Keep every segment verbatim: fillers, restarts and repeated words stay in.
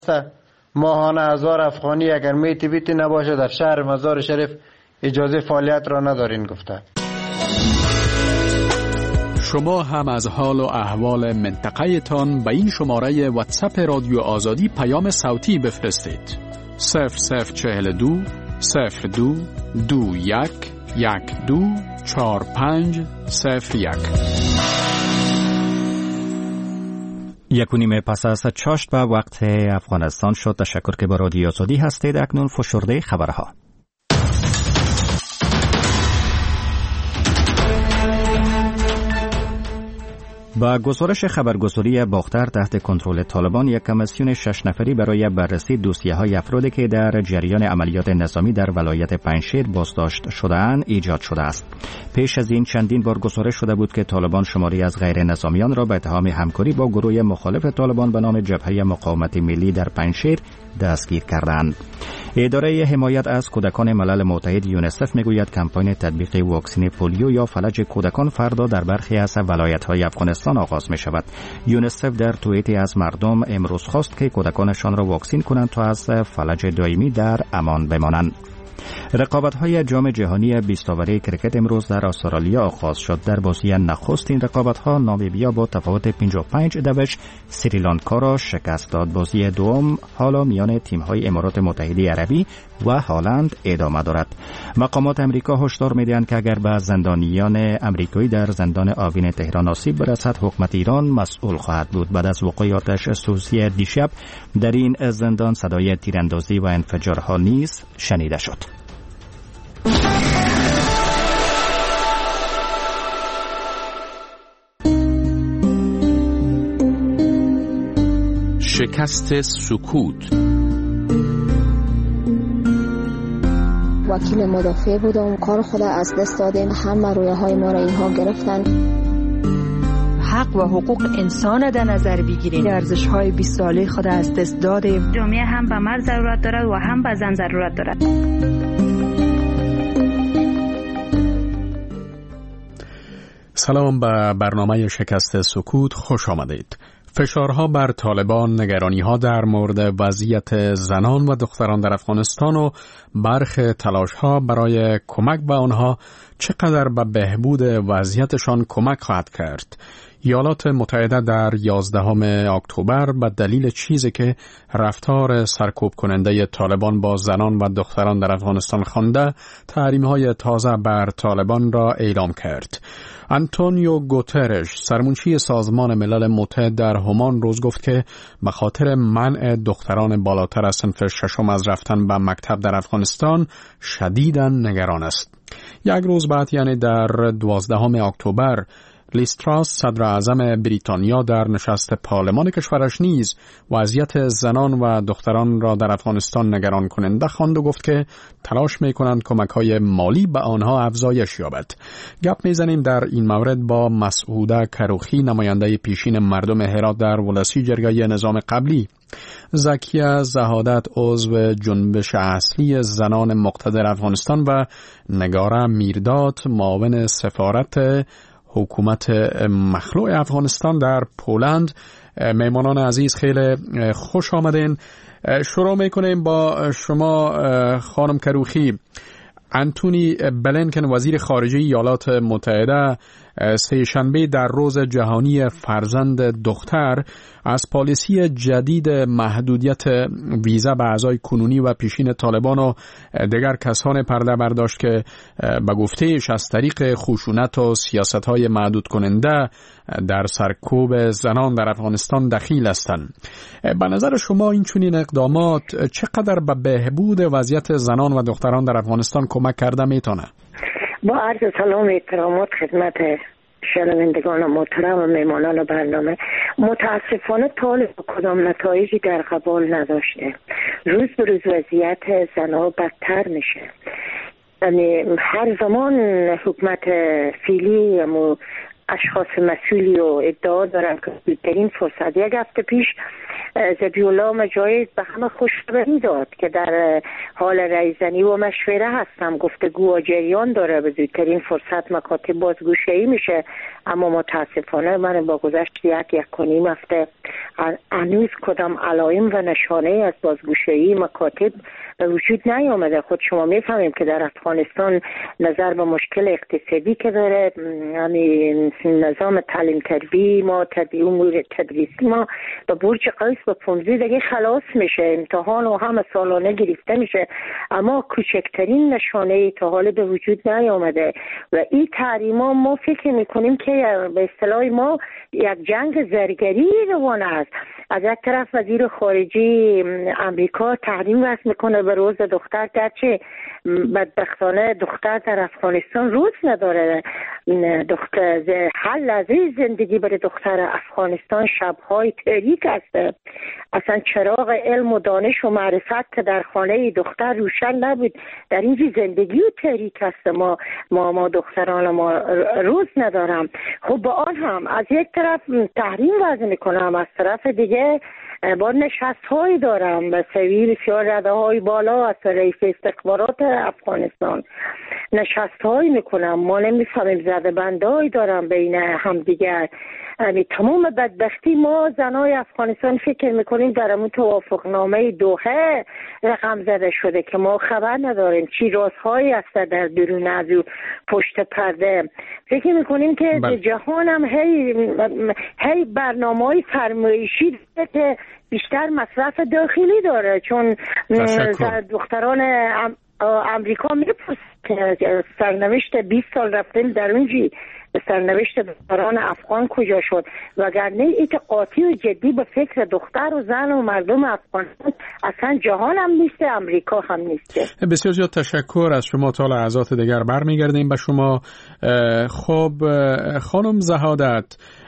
ماهانه هزار افغانی اگر میتی بیتی نباشه در شهر مزار شریف اجازه فعالیت را ندارین گفته. شما هم از حال و احوال منطقه تان به این شماره واتساپ رادیو آزادی پیام صوتی بفرستید. صفر صفر چهل دو صفر دو دو یک یک دو چهار پنج صفر یک. یک و نیمه پس از چاشت به وقت افغانستان شد. تشکر که با رادیو آزادی هستید. اکنون فشرده خبرها. با گزارش خبرگزاری باختر تحت کنترل طالبان، یک کمیسیون شش نفری برای بررسی دوسیه‌های افرادی که در جریان عملیات نظامی در ولایت پنجشیر بازداشت شده‌اند ایجاد شده است. پیش از این چندین بار گزارش شده بود که طالبان شماری از غیر نظامیان را به اتهام همکاری با گروه مخالف طالبان به نام جبهه مقاومت ملی در پنجشیر دستگیر کردند. اداره حمایت از کودکان ملل متحد یونیسف میگوید کمپین تطبیق واکسن پولیو یا فلج کودکان فردا در برخی از ولایت‌های افغانستان آغاز می شود. یونیسف در توییتی از مردم امروز خواست که کودکانشان را واکسین کنند تا از فلج دائمی در امان بمانند. رقابت‌های جام جهانی بیست اوری کرکت امروز در استرالیا آغاز شد. در بازی نخست این رقابت‌ها نامیبیا با تفاوت پنجاه و پنج دوش سریلانکا را شکست داد. بازی دوم حالا میان تیم‌های امارات متحده عربی و هلند ادامه دارد. مقامات امریکا هشدار می‌دهند که اگر به زندانیان امریکایی در زندان آوین تهران آسیب برسد، حکومت ایران مسئول خواهد بود. بعد از وقوع آتش سوزی دیشب در این زندان صدای تیراندازی و انفجارها نیز شنیده شد. شکست سکوت. وکیل مدافع بودم، کار خود از دست دادیم، همه رویه های ما را اینها گرفتن. حق و حقوق انسان در نظر بگیریم. ارزش های بیست ساله خود از دست دادیم. جامعه هم به مرد ضرورت دارد و هم به زن ضرورت دارد. سلام به برنامه شکست سکوت، خوش آمدید. فشارها بر طالبان، نگرانی‌ها در مورد وضعیت زنان و دختران در افغانستان و برخ تلاش‌ها برای کمک به آنها چقدر به بهبود وضعیتشان کمک خواهد کرد. ایالات متحده در یازدهم اکتبر به دلیل چیزی که رفتار سرکوب کننده طالبان با زنان و دختران در افغانستان خوانده، تحریم‌های تازه بر طالبان را اعلام کرد. آنتونیو گوترش، سرمنشی سازمان ملل متحد در همان روز گفت که به خاطر منع دختران بالاتر از صنف ششم از رفتن به مکتب در افغانستان شدیداً نگران است. یک روز بعد، یعنی در دوازدهم اکتبر، لیز تراس، صدر اعظم بریتانیا، در نشست پارلمان کشورش نیز وضعیت زنان و دختران را در افغانستان نگران کننده خواند و گفت که تلاش می‌کنند کمک‌های مالی به آنها افزایش یابد. گپ می‌زنیم در این مورد با مسعوده کروخی، نماینده پیشین مردم هرات در ولسی جرگه نظام قبلی، زکیه زهادت، عضو جنبش اصلی زنان مقتدر افغانستان و نگاره میرداد، معاون سفارت حکومت مخلوع افغانستان در پولند. میمانان عزیز خیلی خوش آمدین. شروع میکنیم با شما خانم کروخی. انتونی بلینکن، وزیر خارجه ایالات متحده، سه شنبه در روز جهانی فرزند دختر از پالیسی جدید محدودیت ویزا به اعضای کنونی و پیشین طالبان و دیگر کسان پرده برداشت که به گفته‌اش از طریق خشونت و سیاست‌های محدود کننده در سرکوب زنان در افغانستان دخیل هستند. به نظر شما این چنین اقدامات چقدر به بهبود وضعیت زنان و دختران در افغانستان کمک کرده میتونه؟ با عرض سلام و احترامات خدمت شنوندگان محترم و میمانان برنامه، متاسفانه طالب کدام نتایجی در قبال نداشته. روز به روز وضعیت زنها بدتر میشه. یعنی هر زمان حکومت فعلی و اشخاص مسئولی و ادعا دارن که زودترین فرصت. یک هفته پیش ذبیح الله مجاهد به همه خوشخبری داد که در حال رایزنی و مشوره هستم، گفتگو و جریان داره، به زودترین فرصت مکاتب بازگوشه‌ای میشه. اما متاسفانه من با گذشت یک یک و نیم هفته هنوز کدام علائم و نشانه از بازگوشه‌ای مکاتب به وجود نیامده. خود شما میفهمیم که در افغانستان نظر به مشکل اقتصادی که داره، یعنی نظام تعلیم تربیتی ما، امور تدریسی ما به برج قوس به پونزی دیگه خلاص میشه، امتحان و همه سالانه گرفته میشه، اما کوچکترین نشانه تا حال به وجود نیامده. و این تحریما ما فکر میکنیم که به اصطلاح ما یک جنگ زرگری روان است. از یک طرف وزیر خارجه امریکا تحریم وضع میکنه به روز دختر، گرچه بدبختانه دختر در افغانستان روز نداره. دختر حل لحظه زندگی برای دختر افغانستان شبهای تاریک است. اصلا چراغ علم و دانش و معرفت که در خانه دختر روشن نبود، در اینجا زندگی و تاریک است. ما ما ما دختران ما روز ندارم. خب با آن هم از یک طرف تحریم وضع میکنم، از طرف دیگه با نشست هایی دارم به سوی بسیار رده های بالا از رئیس استخبارات افغانستان نشست هایی میکنم. ما نمیفهمیم، زده بندهایی دارم بین هم دیگر. یعنی تمام بدبختی ما زنای افغانستان فکر میکنیم در همون توافق نامه دوحه رقم زده شده که ما خبر نداریم چی رازهایی هست در درون از پشت پرده. فکر میکنیم که بل. جهان هم هی, هی برنامه های فرمایشی که بیشتر مصرف داخلی داره، چون دختران ام امریکا میپرسه که سرنوشت بیست سال رفتیم در اونجی سرنوشت دختران افغان کجا شد، وگرنه ایت قاطی و جدی به فکر دختر و زن و مردم افغانستان اصلا جهان هم نیست، امریکا هم نیست. بسیار زیاد تشکر از شما. تا لحظات دیگر برمیگردیم به شما. خب خانم زهادت،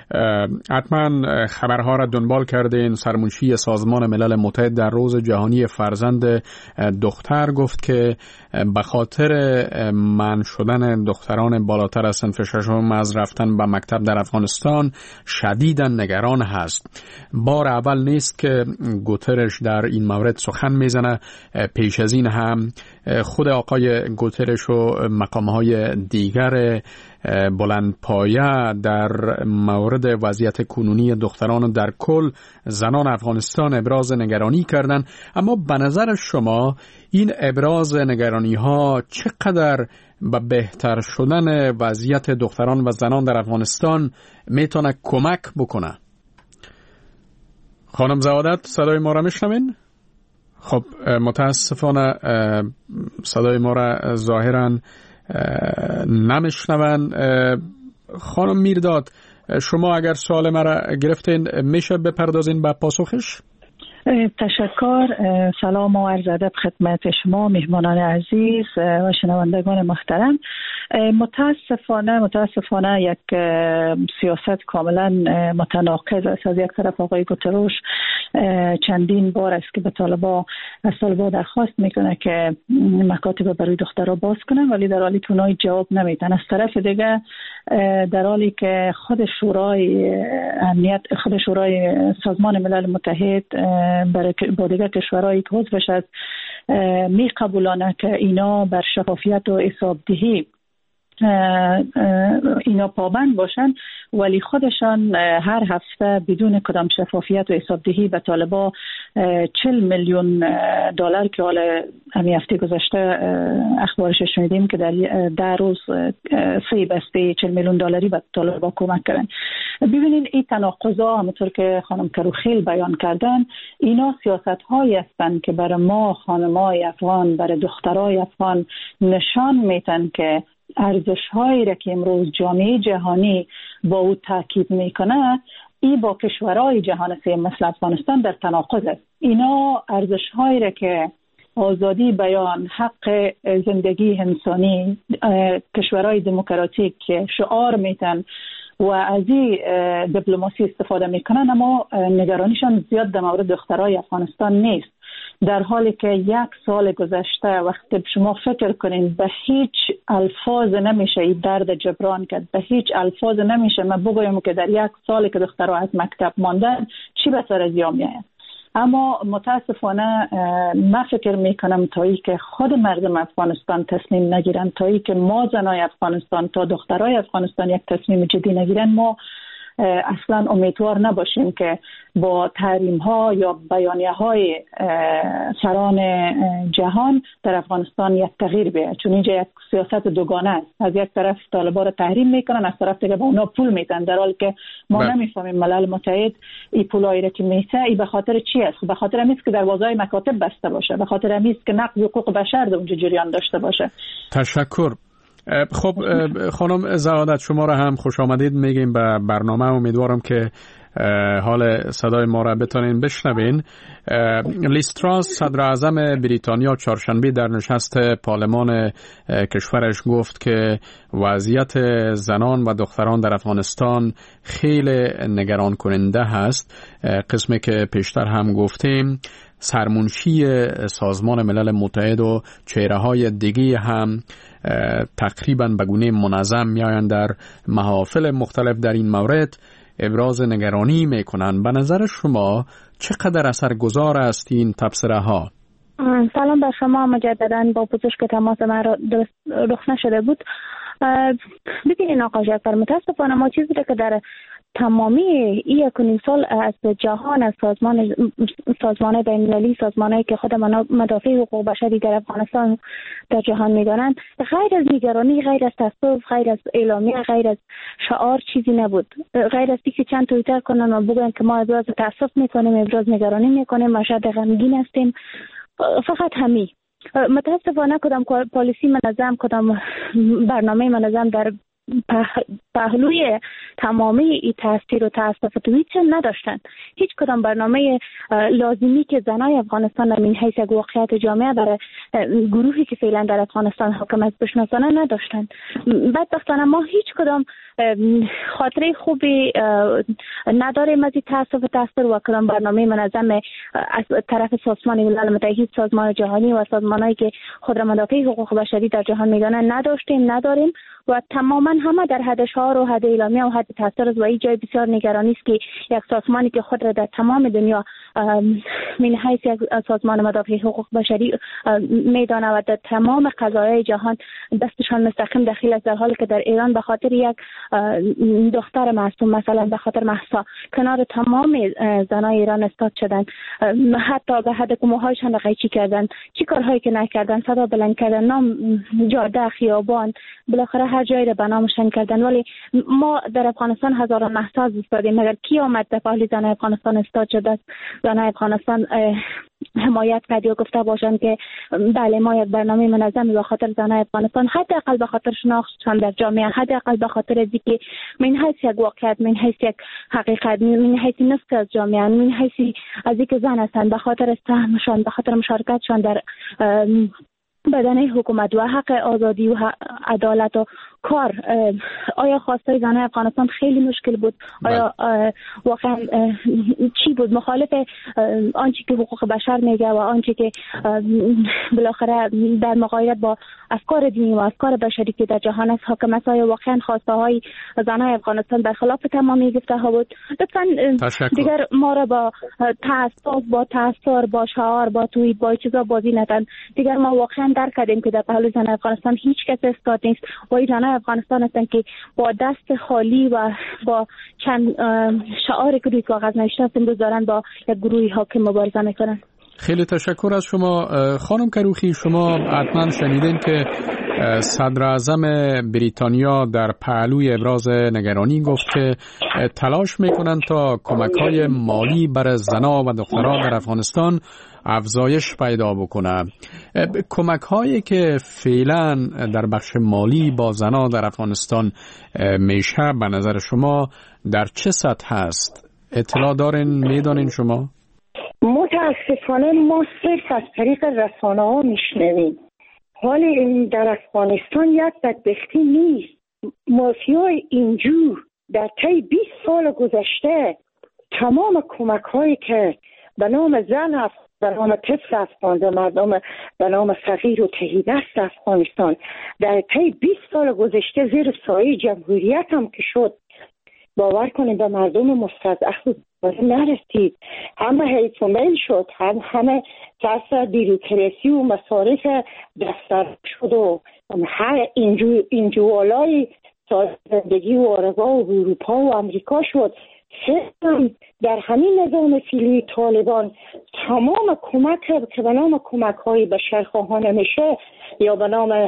حتما خبرها را دنبال کردین. سرمنشی سازمان ملل متحد در روز جهانی فرزند دختر گفت که به خاطر منع شدن دختران بالاتر از صنف ششم از رفتن به مکتب در افغانستان شدیداً نگران هست. بار اول نیست که گوترش در این مورد سخن میزنه. پیش از این هم خود آقای گوترش و مقامهای دیگر بلند پایه در مورد وضعیت کنونی دختران در کل زنان افغانستان ابراز نگرانی کردند. اما به نظر شما این ابراز نگرانی ها چقدر به بهتر شدن وضعیت دختران و زنان در افغانستان میتونه کمک بکنه؟ خانم زهادت، صدای ما را میشنوین؟ خب متاسفانه صدای ما را ظاهراً نمیشنون. خانم میرداد، شما اگر سوال مرا گرفتین میشه بپردازین به پاسخش؟ تشکر. سلام و عرض ادب خدمت شما مهمانان عزیز و شنوندگان محترم. متاسفانه متاسفانه یک سیاست کاملا متناقض است. از یک طرف آقای گوتروش چندین بار است که به طالبا از طالبا درخواست میکنه که مکاتب برای دخترها باز کنن، ولی در حالی که اونها جواب نمیدن. از طرف دیگه در حالی که خود شورای امنیت خود شورای سازمان ملل متحد برای با دیگر کشورهایی که عضوش است می قبولانه که اینا بر شفافیت و حسابدهی اینا پابند باشن، ولی خودشان هر هفته بدون کدام شفافیت و حسابدهی به طالبا چل میلیون دلار که حالا همین هفته گذشته اخبارش شنیدیم که در ده روز سه بسته چل میلیون دلاری به طالبا کمک کردن. ببینید این تناقضا همونطور که خانم کروخیل بیان کردن، اینا سیاست هایی هستند که برای ما خانمای افغان، برای دخترای افغان نشان میتن که ارزش هایی را که امروز جامعه جهانی با او تاکید میکنه ای با کشورهای جهان سوم مثل افغانستان در تناقض است. اینا ارزش هایی را که آزادی بیان، حق زندگی انسانی، کشورهای دموکراتیک شعار میتن و از این دیپلماسی استفاده میکنن، اما نگرانیشان زیاد در مورد دخترای افغانستان نیست. در حالی که یک سال گذشته وقتی شما فکر کنین به هیچ الفاظ نمیشه این درد جبران کرد، به هیچ الفاظ نمیشه من بگویم که در یک سال که دخترها از مکتب ماندن چی به سر از یا میآید. اما متاسفانه من فکر میکنم تا ای که خود مردم افغانستان تصمیم نگیرن، تا ای که ما زنای افغانستان، تا دخترای افغانستان یک تصمیم جدی نگیرن، ما اصلا امیدوار نباشیم که با تحریم ها یا بیانیه های سران جهان در افغانستان یک تغییر بیاید، چون اینجا یک سیاست دوگانه است. از یک طرف طالبان رو تحریم میکنن، از طرف دیگه با اونا پول میدن، در حالی که ما نمیفهمیم ملل متحد این پولایی را که میته ای به خاطر چی است؟ به خاطر امیست که دروازهای مکاتب بسته باشه، به خاطر امیست که نقض حقوق بشر در اونجا جریان داشته باشه. تشکر. خب خانم زهادت، شما را هم خوش آمدید میگیم به برنامه. امیدوارم که حال صدای ما را بتونین بشنوین. لیز تراس صدر اعظم بریتانیا چهارشنبه در نشست پارلمان کشورش گفت که وضعیت زنان و دختران در افغانستان خیلی نگران کننده هست. قسمی که پیشتر هم گفتیم سرمنشی سازمان ملل متحد و چهره های دیگه هم تقریبا به گونه منظم میآیند در محافل مختلف در این مورد ابراز نگرانی میکنند. به نظر شما چقدر اثرگذار است این تبصره ها؟ سلام بر شما، مجددا با پزشک تماس من را رخ نشده بود. ببینید آقا جعفر، متاسفانه ما چیزی که در تمامی این یکونیم سال از جهان، از سازمان سازمان بین‌المللی، سازمانایی که خود مدافع حقوق بشری در افغانستان در جهان میدانند، غیر از نگرانی، غیر از تاسف، غیر از اعلامیه، غیر از شعار چیزی نبود. غیر از اینکه چند توییتر کنن و بگن که ما ابراز تاسف میکنیم، ابراز نگرانی میکنیم، مشهد غمگین هستیم، فقط همین. متاسفانه کدام پالیسی منظم، کدام برنامه منظم در پهلوی تمامی این تاثیر و تاسفات هیچ نداشتن. هیچ کدام برنامه لازمی که زنای افغانستان من حیث واقعیت جامعه برای گروهی که فعلا در افغانستان حاکم است بشناسانه نداشتن. بدبختانه ما هیچ کدام خاطره خوبی نداریم از این تاسف و تاثیر و کدام برنامه منظم از طرف سازمان ملل متحد، سازمان جهانی و سازمانایی که خود را مدافع حقوق بشری در جهان میدانند نداشتیم، نداریم و تماما همه در حد شعار و حد اعلامیه و حد تاثیر است. و این جای بسیار نگرانی است که یک سازمانی که خود را در تمام دنیا من حیث یک سازمان مدافع حقوق بشری میدانه و در تمام قضایای جهان دستشان مستقیم دخیل است، در حالی که در ایران به خاطر یک دختر معصوم، مثلا به خاطر مهسا، کنار تمام زنای ایران استاد شدن، حتی به حد که موهایشان را قیچی کردن، چی کارهایی که نکردن، صدا بلند کردن، نام جاده، خیابان، بالاخره هر جایی را به نامشان کردن. ولی ما در افغانستان هزاران مهسا ایستادیم، مگر کی آمد در پهلوی زنای افغانستان استاد شده؟ زنای افغانستان حمایت کرد یا گفته باشند که بله ما یک برنامه منظم به خاطر زنای افغانستان، حداقل به خاطر شناختشان در جامعه، حداقل به خاطر اینکه من حیث یک واقعیت، من حیث یک حقیقت، من حیث نصف از جامعه، من حیث از اینکه زن هستند، به خاطر سهمشان، به خاطر مشارکتشان در بدنه حکومت و حق آزادی و عدالت و کار. آیا خواستای زنای افغانستان خیلی مشکل بود؟ آیا واقعا چی بود؟ مخالف آنچه که حقوق بشر میگه و آنچه که بالاخره در مقایسه با افکار دینی و افکار بشری که در جهان است حاکم است، آیا واقعا خواسته های زنای افغانستان برخلاف تمامی گفته ها بود؟ لطفاً دیگر ما را با تعصب، با تاثر، با شعار، با توییت، با چیزا بازی ندن. دیگر ما واقعا درک کردیم که در پهلوی زنای افغانستان هیچ کس استاد نیست و این زنای افغانستان هستند که با دست خالی و با چند شعار که روی کاغذ نوشته است امروز دارن با یک گروهی حاکم مبارزه میکنن. خیلی تشکر از شما خانم کروخی. شما حتما شنیدین که صدر اعظم بریتانیا در پهلوی ابراز نگرانی گفت که تلاش میکنن تا کمک‌های مالی برای زنان و دختران در افغانستان افزایش پیدا بکنه. کمک‌هایی که فعلا در بخش مالی با زنان در افغانستان میشه به نظر شما در چه سطح هست؟ اطلاع دارین؟ میدانین شما؟ متاسفانه ما صرف از طریق رسانه ها میشنویم. حال این در افغانستان یک بدبختی نیست. مافیای اینجور در طی بیست سال گذشته تمام کمک هایی که به نام زن افغان، به نام طفل افغان، به مردم به نام صغیر و تهیدست افغانستان در طی بیست سال گذشته زیر سایه جمهوریت هم که شد، باور کنید به مردم مستضعف نرسید. همه حیث و میل شد، هم همه ترس بیروکراسی و مصارف دفتر شد و هر اینجو اینجوالای زندگی و آرگاه و اروپا و امریکا شد. هم در همین نظام فیلی طالبان تمام کمک که به نام کمک های بشرخواهانه میشه یا به نام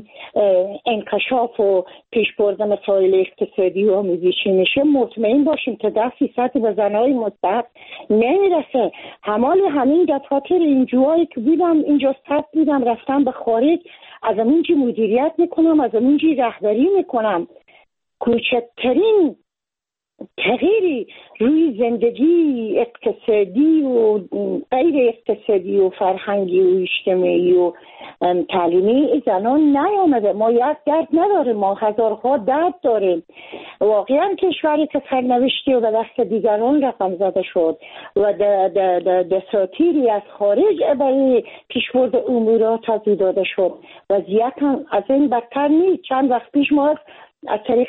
انکشاف و پیشبرد مسائل اقتصادی و آموزشی میشه، مطمئن باشیم که ده فیصد به زنهای مستحق نمیرسه. همال همین دفاتر اینجوهایی که بودم اینجا ثبت بودم رفتم به خارج، از همینجی مدیریت میکنم، از همینجی رهبری میکنم. کوچکترین تغییری روی زندگی اقتصادی و غیر اقتصادی و فرهنگی و اجتماعی و تعلیمی زنان نیامده. ما یک درد نداریم، ما هزارها درد داریم. واقعا کشوری که سرنوشتی و به دست دیگران رقم زده شد و دساتیری از خارج برای پیشبرد امورات از داده شد. وضعیت هم از این بدتر نیست. چند وقت پیش ما از طریق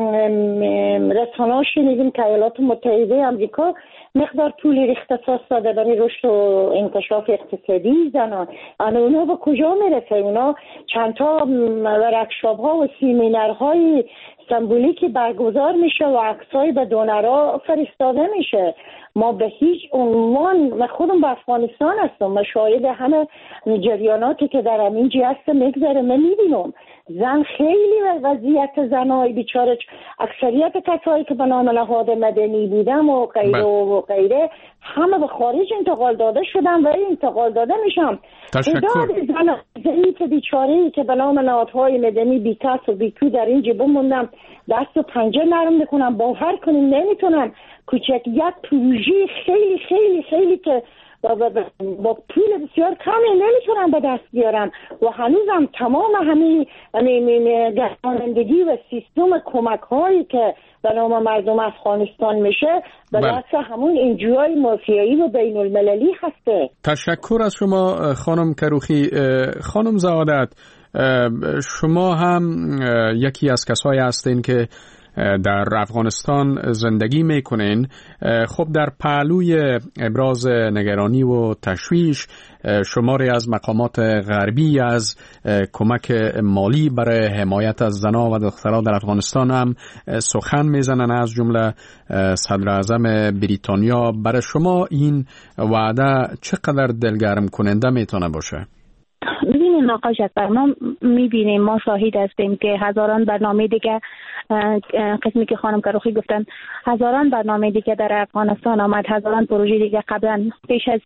رسانه‌ها شنیدیم که ایالات متحده آمریکا مقدار پولی اختصاص داده برای رشد و انکشاف اقتصادی زنان. اما اونا به کجا میرسه؟ اونا چند تا ورکشاپ ها و سیمینارهای سمبولیکی برگزار میشه و عکسای به دونرها فرستاده میشه. ما به هیچ عنوان، من خودم به افغانستان هستم، من شاهد همه جریاناتی که در همین جهت هست میگذره، من میبینم زن خیلی وضعیت زنای بیچاره، اکثریت کسایی که به نام نهاد مدنی بودم و غیره و غیره همه به خارج انتقال داده شدن و انتقال داده میشم. تشکر. زن ضعیف بیچاره‌ای که به نام نهادهای مدنی بی کس و بی کو در اینجا بموندم، دست و پنجه نرم میکنم، باور کنیم نمیتونم کوچک یک پروژه خیلی خیلی خیلی که با, با, با پول بسیار کمی نمیتونم به دست بیارم و هنوزم تمام همین گردانندگی و سیستم کمک هایی که به نام مردم افغانستان میشه به دست همون انجوهای مافیایی و بین المللی هسته. تشکر از شما خانم کروخی. خانم زهادت، شما هم یکی از کسایی هستین که در افغانستان زندگی میکنین. خب در پهلوی ابراز نگرانی و تشویش شماری از مقامات غربی از کمک مالی برای حمایت از زنان و دختران در افغانستان هم سخن میزنن، از جمله صدر اعظم بریتانیا. برای شما این وعده چقدر دلگرم کننده میتونه باشه؟ ببینیم آقای جعفر، ما میبینیم، ما شاهد هستیم که هزاران برنامه دیگه، قسمی که خانم کروخی گفتن، هزاران برنامه دیگه در افغانستان آمد، هزاران پروژه دیگه قبلا پیش از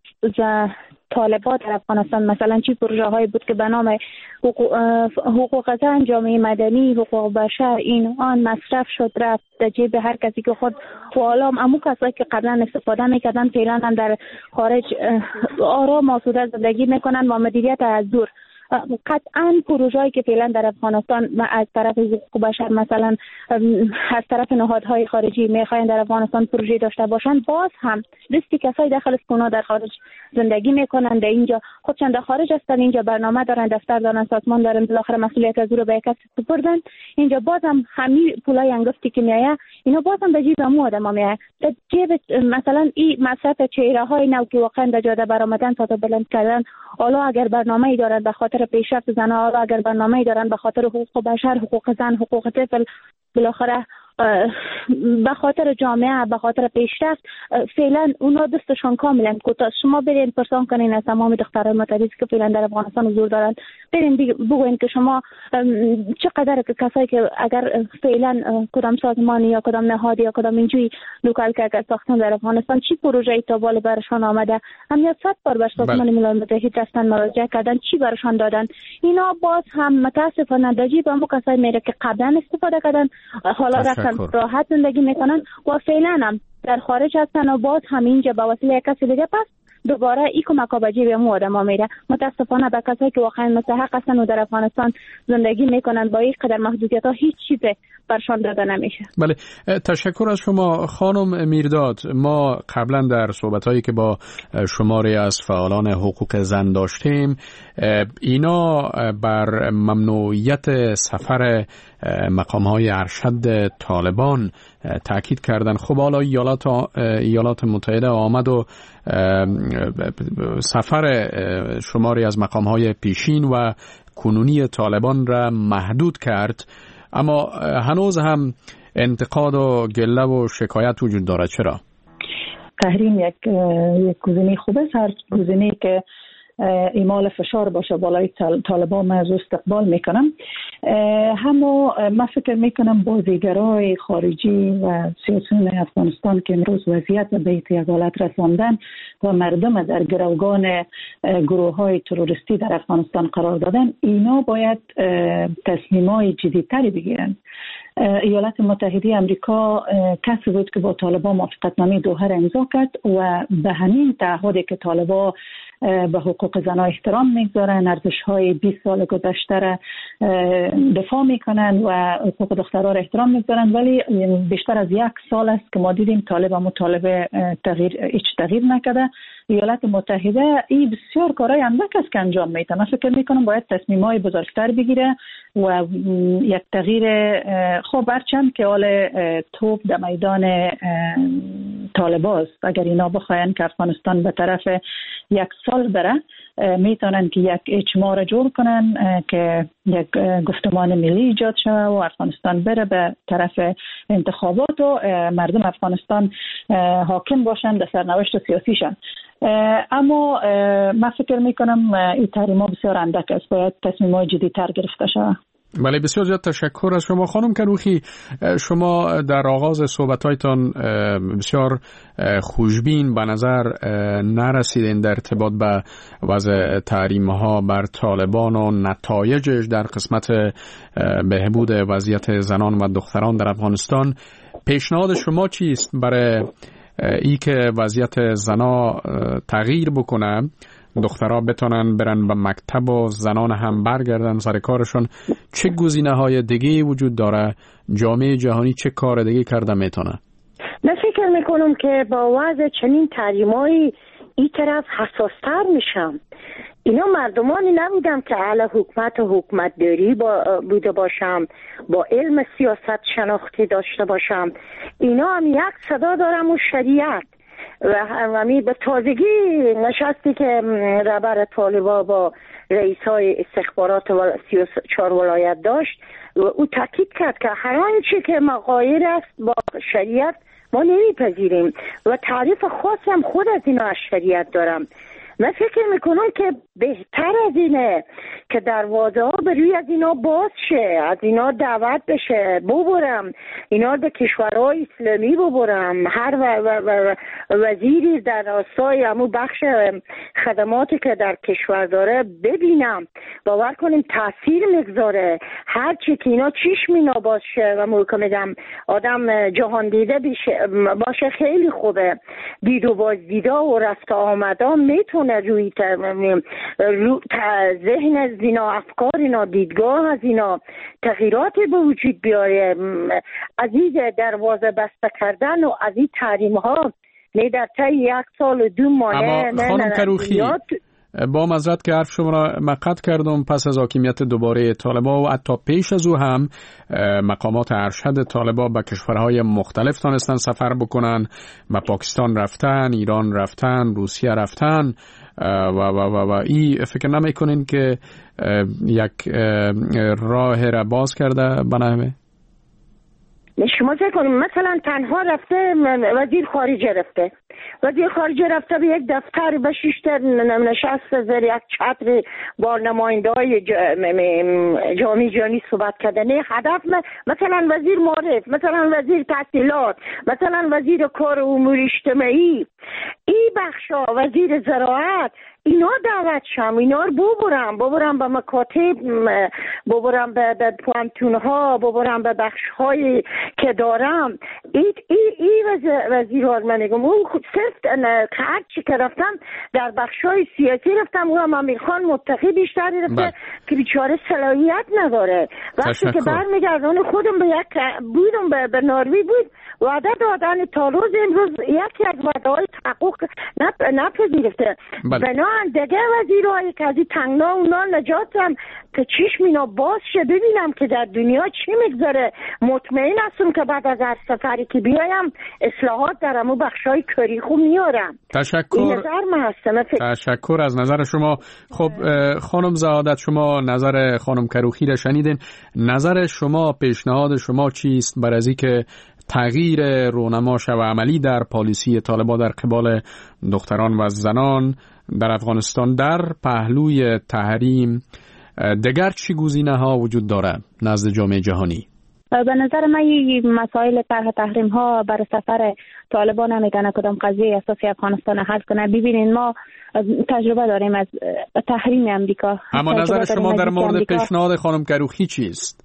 طالبان در افغانستان، مثلا چی پروژه هایی بود که به نام حقوق, حقوق زن، جامعه مدنی، حقوق بشر، این آن مصرف شد رفت در جیب هر کسی که خود و حالا امو کسایی که قبلا استفاده میکردن فعلا هم در خارج آرام آسوده زندگی میکنن با مدیریت از دور. قطعا پروژه‌ای که فعلا در افغانستان از طرف حقوق بشر، مثلا از طرف نهادهای خارجی میخواین در افغانستان پروژه داشته باشن، باز هم دستی کسای داخل از اونا در خارج زندگی میکنن، در اینجا خودشان در خارج هستن، اینجا برنامه دارن، دفتر دارن، سازمان دارن، بالاخره مسئولیت از رو به کس سپردن. اینجا باز هم همین پولای انگفتی که میایه اینا باز هم به جیب مو آدم میایه، در جیب مثلا این مصرف چهره‌های نو که واقعا در جاده برآمدن، تا بلند کردن. حالا اگر برنامه‌ای دارن به خاطر پیشرفت زنان، حالا اگر برنامه‌ای دارن به خاطر حقوق بشر، حقوق زن، حقوق طفل، بالاخره به خاطر جامعه، به خاطر پیشرفت، فعلا اونا دستشان کاملا کوتاه. شما برین پرسان کنین از تمام دخترای متعدد که فعلا در افغانستان حضور دارن، برین بگوین که شما چقدر کسایی که اگر فعلا کدام سازمانی یا کدام نهادی یا کدام اینجوری لوکال که اگر ساختن در افغانستان چی پروژه‌ای تا بالا برشان آمده، همین صد بار به سازمان ملل متحد دستن مراجعه کردن، چی برشان دادن. اینا باز هم متاسفانه در جیب هم کسایی میره که قبلا استفاده کردن، حالا راحت زندگی میکنن و فعلا هم در خارج هستن و باز همینجا با وسیله کسی دیگه پس دوباره این کمک ها به جیب مو آدم ها میره. متاسفانه به کسایی که واقعا مستحق هستن و در افغانستان زندگی میکنن با این قدر محدودیت ها هیچ چیز برشان داده نمیشه. بله، تشکر از شما خانم میرداد. ما قبلا در صحبت‌هایی که با شماری از فعالان حقوق زن داشتیم، اینا بر ممنوعیت سفر مقام‌های ارشد طالبان تاکید کردن. خب حالا ایالات ایالات متحده آمد و سفر شماری از مقام‌های پیشین و کنونی طالبان را محدود کرد، اما هنوز هم انتقاد و گله و شکایت وجود داره. چرا؟ تحریم یک یک گزینه خوب است. هر گزینه‌ای که ایمال فشار باشه بالای طالبان از استقبال میکنم. اما من فکر میکنم بازیگرای خارجی و سیاسیون افغانستان که امروز وضعیت به بیت یک حالت رساندن و مردم در گروگان گروه های تروریستی در افغانستان قرار دادن، اینا باید تصمیمای جدیدتری بگیرن. ایالات متحده آمریکا کسی بود که با طالبان موافقتنامه دوحه را امضا کرد و به همین تعهدی که طالبان به حقوق زنان احترام میگذارن، ارزش های بیست سال گذشته را دفاع میکنن و حقوق دخترها را احترام میگذارن، ولی بیشتر از یک سال است که ما دیدیم طالبان مطالبه تغییر هیچ تغییر نکرده. ایالات متحده این بسیار کارهای اندک است که انجام میده. من فکر میکنم باید تصمیم‌های بزرگتر بگیره و یک تغییر خوب هرچند که حال توپ در میدان طالبان است. اگر اینا بخواین که افغانستان به طرف یک سال بره، میتونن که یک اجماع را جور کنن که یک گفتمان ملی ایجاد شود و افغانستان بره به طرف انتخابات و مردم افغانستان حاکم باشن در سرنوشت سیاسیشان. اما من فکر میکنم این تحریم‌ها بسیار اندک است، باید تصمیم‌های جدی‌تر گرفته شود. بله، بسیار زیاد تشکر از شما خانم کروخی. شما در آغاز صحبت‌هایتان بسیار خوشبین به نظر نرسیدین در ارتباط به وضع تحریم‌ها بر طالبان و نتایجش در قسمت بهبود وضعیت زنان و دختران در افغانستان. پیشنهاد شما چیست برای ای که وضعیت زنا تغییر بکنه، دخترها بتونن برن به مکتب و زنان هم برگردن سر کارشون؟ چه گزینه‌های دیگه وجود داره؟ جامعه جهانی چه کار دیگه کرده میتونه؟ من فکر میکنم که با وضع چنین تحریم‌های این طرف حساستر میشم. اینا مردمانی نبودم که اهل حکومت و حکومت داری با بوده باشم، با علم سیاست شناختی داشته باشم. اینا هم یک صدا دارم و شریعت و همی به تازگی نشستی که رهبر طالبا با رئیس های استخبارات و سی و چهار ولایت داشت و او تاکید کرد که هر آنچه که مغایر است با شریعت ما نمیپذیریم و تعریف خاصی هم خود از اینا از شریعت دارم. من فکر میکنم که بهتر از اینه که دروازه ها به روی از اینا باز شه، از اینا دعوت بشه، ببرم اینا به کشورهای اسلامی ببرم. هر و و و وزیری در راستای همون بخش خدماتی که در کشور داره ببینم، باور کنیم تاثیر میگذاره. هرچی که اینا چشم اینا باز شه و موقع میگم آدم جهان دیده باشه خیلی خوبه. دید و باز دیده و رفت آمده میتونه روی رو ذهن از اینا، افکار اینا، دیدگاه از اینا تغییراتی به وجود بیاره. از این دروازه بسته کردن و از این تحریم ها نه در طی یک سال و دو ماه. اما خانم کروخی با معذرت که حرف شما را مقطع کردم، پس از حاکمیت دوباره طالبان و حتی پیش از او هم مقامات ارشد طالبان به کشورهای مختلف تانستن سفر بکنن، به پاکستان رفتن، ایران رفتن، روسیه رفتن و و و و ای فکر نمیکنین که یک راه را باز کرده بنامه؟ شما فکر کنیم مثلا تنها رفته وزیر خارجه رفته وزیر خارجه رفته به یک دفتر به شیشتر نشست زیر یک چتر با نماینده های جامعه جهانی صحبت کردن. هدف مثلا وزیر معرف، مثلا وزیر تحصیلات، مثلا وزیر کار امور اجتماعی، این بخشا، وزیر زراعت، اینا دعوت شم، اینا رو ببرم ببرم به مکاتب، ببرم به پوانتون ها، ببرم به بخش های که دارم. این ای ای وزیر ها من میگم اون صرف هر چی که رفتم در بخشای سیاسی رفتم، اونم امیرخان متقی بیشتری رفته که بیچاره صلاحیت نداره. وقتی که برمیگردن خودم به یک بودم به, به ناروی بود وعده دادن تا روز امروز یکی از وعده های تحقق نپ... نپذیرفته. بنابراین دیگه وزیرهایی که از این تنگنا اونا نجاتم که چشم اینا باز شه ببینم که در دنیا چی میگذره. مطمئن هستم که بعد از هر سفری که بیایم اصلاحات در امو بخشای کاری خوب میارم. تشکر. تشکر از نظر شما. خب خانم زهادت، شما نظر خانم کروخی را شنیدین. نظر شما، پیشنهاد شما چیست برای از اینکه تغییر رونما شو عملی در پالیسی طالبان در قبال دختران و زنان در افغانستان در پهلوی تحریم دیگر چی گزینه ها وجود داره نزد جامعه جهانی؟ به نظر من این مسائل طرح تحریم ها بر سفر طالبان نمیتونه کدام قضیه اساسی افغانستان حل کنه. ببینید ما تجربه داریم از تحریم امریکا. اما نظر شما در مورد پیشنهاد خانم کروخی چیست؟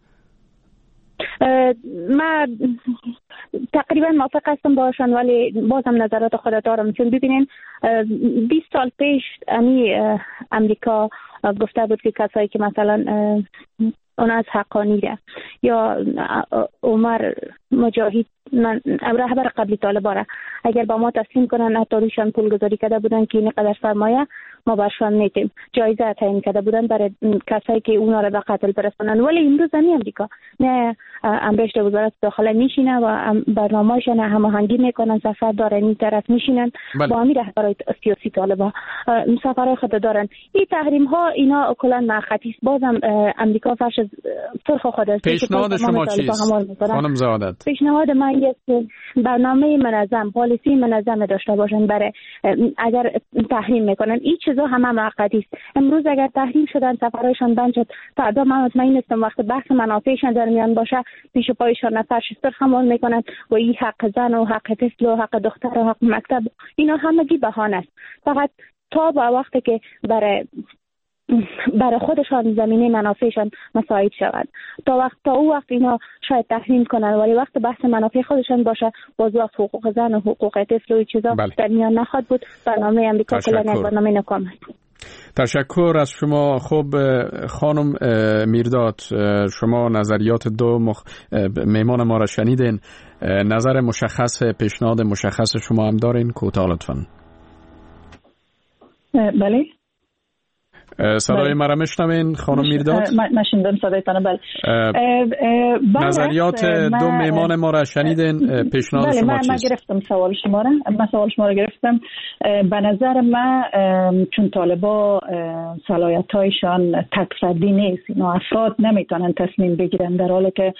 من تقریبا موافق هستم باشن، ولی بازم نظرات خود دارم. چون ببینین بیست سال پیش امی امریکا گفته بود که کسایی که مثلا اون از حقانی ده یا عمر مجاهد من رهبر قبلی طالبان اگر با ما تسلیم کنن حتی روشان پول گذاری کرده بودن که اینقدر سرمایه ما برشان میتیم جایزه تعیین کرده بودن برای کسایی که اونا را به قتل برسونن. ولی امروز زمین امریکا نه امرشت وزارت داخله میشینه و برنامه‌شان هماهنگی میکنن، سفر دارن این طرف میشینن با همین رهبرای سیاسی طالبان سفرهای خود دارن. این تحریم ها اینا کلا ناخطی است. بازم امریکا فرش سرخ خود است. پیشنهاد شما چیست خانم زهادت؟ پیشنهاد من یک برنامه منظم، پالیسی منظم داشته باشن برای اگر تحریم میکنن. این چیزا همه معقدی است. امروز اگر تحریم شدن سفرهایشان بند شد، فردا من مطمئن هستم وقت بحث منافعشان در میان باشه پیش پایشان نفرش سرخ عمل میکنن و این حق زن و حق طفل و حق دختر و حق مکتب اینا همگی بهانه است. فقط تا با وقتی که برای برای خودشان زمینه منافعشان مساعد شود تا وقت تا او وقت اینا شاید تحریم کنن، ولی وقت بحث منافع خودشان باشه باز وقت حقوق زن و حقوق طفل و چیزا در میان نخواهد بود. برنامه امریکا کلا یک برنامه ناکام است. تشکر از شما. خب خانم میرداد، شما نظریات دو مخ... میمان ما را شنیدین. نظر مشخص، پیشنهاد مشخص شما هم دارین؟ کوتاه لطفاً. بله. صدای مرا میشنوین خانم میرداد؟ من شنیدم صدایتان. بله. نظریات دو میمان ما را شنیدین. پیشنهاد بله، شما من چیست؟ من گرفتم سوال شما را. من سوال شما را گرفتم. به نظر من چون طالبا صلاحیت‌هایشان تک فردی نیست، اینا افراد نمیتونن تصمیم بگیرن، در حالی که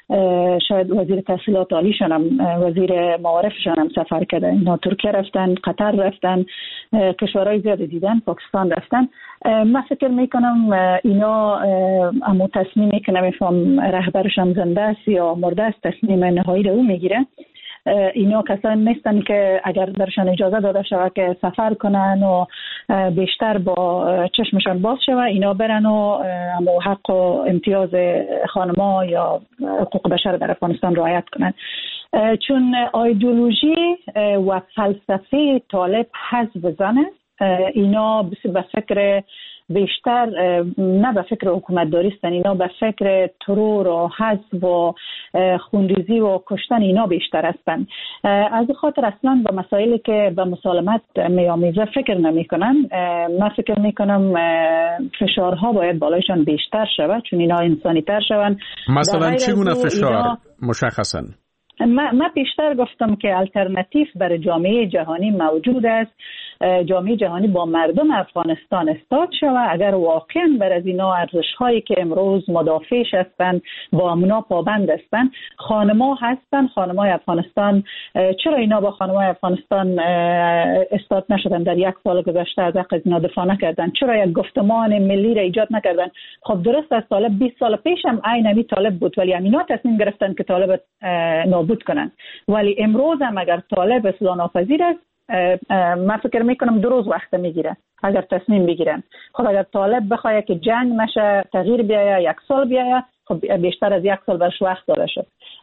شاید وزیر تحصیلات عالیشان هم وزیر معارفشان هم سفر کرده. اینا ترکیه رفتن، قطر رفتن، کشورهای زیادی دیدن، پاکستان رفتن. من فکر میکنم اینا اما تصمیم میکنم میفهم رهبرشان زنده است یا مرده است، تصمیم نهایی رو میگیره. اینا کسانی نیستن که اگر درشان اجازه داده شود که سفر کنن و بیشتر با چشمشان باز شود اینا برن و حق و امتیاز خانما یا حقوق بشر در افغانستان رعایت کنن. چون ایدئولوژی و فلسفه طالب حزب زنه، اینا به فکر بیشتر نه به فکر حکومت داریستن، اینا به فکر ترور و حزب و خونریزی و کشتن اینا بیشتر هستن. از خاطر اصلا به مسائلی که به مسالمت میامیزه فکر نمی کنن. من فکر می کنم فشارها باید بالایشان بیشتر شود چون اینا انسانی تر شوند. مثلا چگونه فشار مشخصا؟ من من بیشتر گفتم که الटरनेटिव برای جامعه جهانی موجود است. جامعه جهانی با مردم افغانستان استاد شود اگر واقعا بر از اینا ارزش‌هایی که امروز مدافعش هستند با امنا پابند هستند. خانم‌ها هستن، خانم‌های افغانستان، چرا اینا با خانم‌های افغانستان استاد نشدن؟ در یک سال گذشته از حق اینا دفاع نکردن؟ چرا یک گفتمان ملی را ایجاد نکردن؟ خب درست از طالب بیست سال پیش هم عین همین طالب بود ولی اینا تصمیم گرفتن که طالب نابود کنن. ولی امروز هم اگر طالب اصلاح ناپذیر است من فکر میکنم دو روز وقت میگیره اگر تصمیم بگیرن. خب اگر طالب بخواد که جنگ نشه تغییر بیاید یک سال بیاید خب بیشتر از یک سال برش وقت داده شد.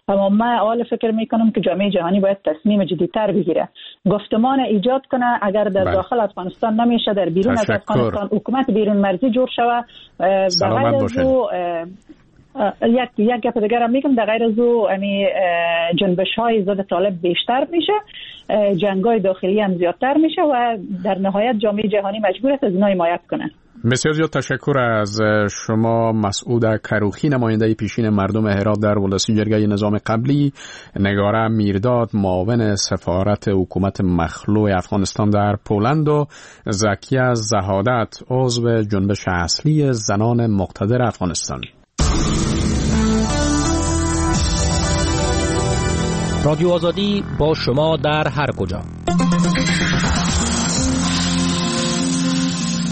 اما من اول فکر میکنم که جامعه جهانی باید تصمیم جدی‌تر بگیره، گفتمان ایجاد کنه. اگر در بله. داخل افغانستان نمیشه، در بیرون از افغانستان حکومت بیرون مرزی جور شوه. سلامت باشید. یک یک گپ دیگر هم میگم، در غیر از او یعنی جنبش های ضد طالب بیشتر میشه، جنگ های داخلی هم زیادتر میشه و در نهایت جامعه جهانی مجبور است از اینا حمایت کنه. بسیار زیاد تشکر از شما مسعود کروخی، نماینده پیشین مردم هرات در ولسی جرگه نظام قبلی، نگاره میرداد معاون سفارت حکومت مخلوع افغانستان در پولند و زکیه زهادت عضو جنبش اصلی زنان مقتدر افغانستان. رادیو آزادی با شما در هر کجا.